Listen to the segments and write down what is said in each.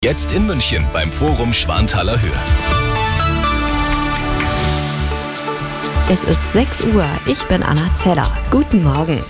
Jetzt in München beim Forum Schwanthaler Höhe. Es ist 6 Uhr, ich bin Anna Zeller. Guten Morgen.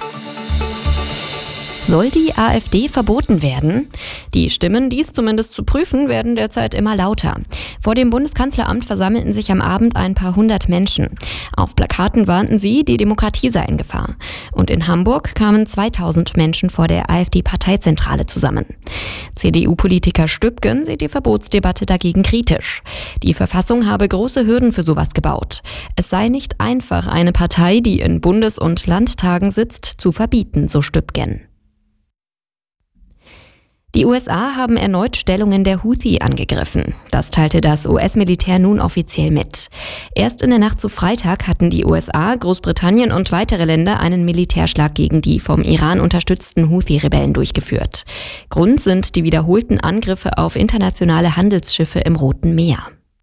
Soll die AfD verboten werden? Die Stimmen, dies zumindest zu prüfen, werden derzeit immer lauter. Vor dem Bundeskanzleramt versammelten sich am Abend ein paar hundert Menschen. Auf Plakaten warnten sie, die Demokratie sei in Gefahr. Und in Hamburg kamen 2000 Menschen vor der AfD-Parteizentrale zusammen. CDU-Politiker Stübgen sieht die Verbotsdebatte dagegen kritisch. Die Verfassung habe große Hürden für sowas gebaut. Es sei nicht einfach, eine Partei, die in Bundes- und Landtagen sitzt, zu verbieten, so Stübgen. Die USA haben erneut Stellungen der Houthi angegriffen. Das teilte das US-Militär nun offiziell mit. Erst in der Nacht zu Freitag hatten die USA, Großbritannien und weitere Länder einen Militärschlag gegen die vom Iran unterstützten Houthi-Rebellen durchgeführt. Grund sind die wiederholten Angriffe auf internationale Handelsschiffe im Roten Meer.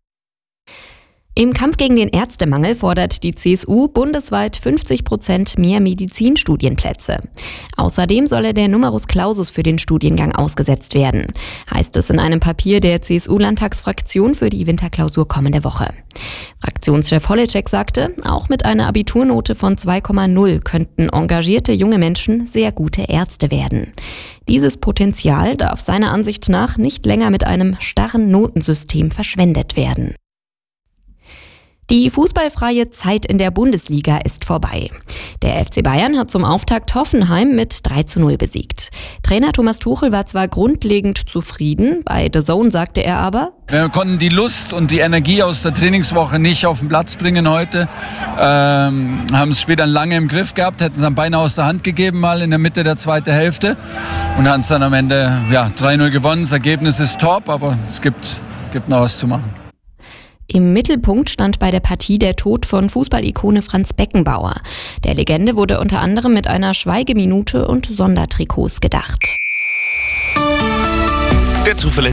Im Kampf gegen den Ärztemangel fordert die CSU bundesweit 50% mehr Medizinstudienplätze. Außerdem solle der Numerus Clausus für den Studiengang ausgesetzt werden, heißt es in einem Papier der CSU-Landtagsfraktion für die Winterklausur kommende Woche. Fraktionschef Holitschek sagte, auch mit einer Abiturnote von 2,0 könnten engagierte junge Menschen sehr gute Ärzte werden. Dieses Potenzial darf seiner Ansicht nach nicht länger mit einem starren Notensystem verschwendet werden. Die fußballfreie Zeit in der Bundesliga ist vorbei. Der FC Bayern hat zum Auftakt Hoffenheim mit 3:0 besiegt. Trainer Thomas Tuchel war zwar grundlegend zufrieden, bei The Zone sagte er aber: Wir konnten die Lust und die Energie aus der Trainingswoche nicht auf den Platz bringen heute. Haben es später lange im Griff gehabt, hätten es am Bein aus der Hand gegeben mal in der Mitte der zweiten Hälfte und haben es dann am Ende 3:0 gewonnen. Das Ergebnis ist top, aber es gibt noch was zu machen. Im Mittelpunkt stand bei der Partie der Tod von Fußballikone Franz Beckenbauer. Der Legende wurde unter anderem mit einer Schweigeminute und Sondertrikots gedacht.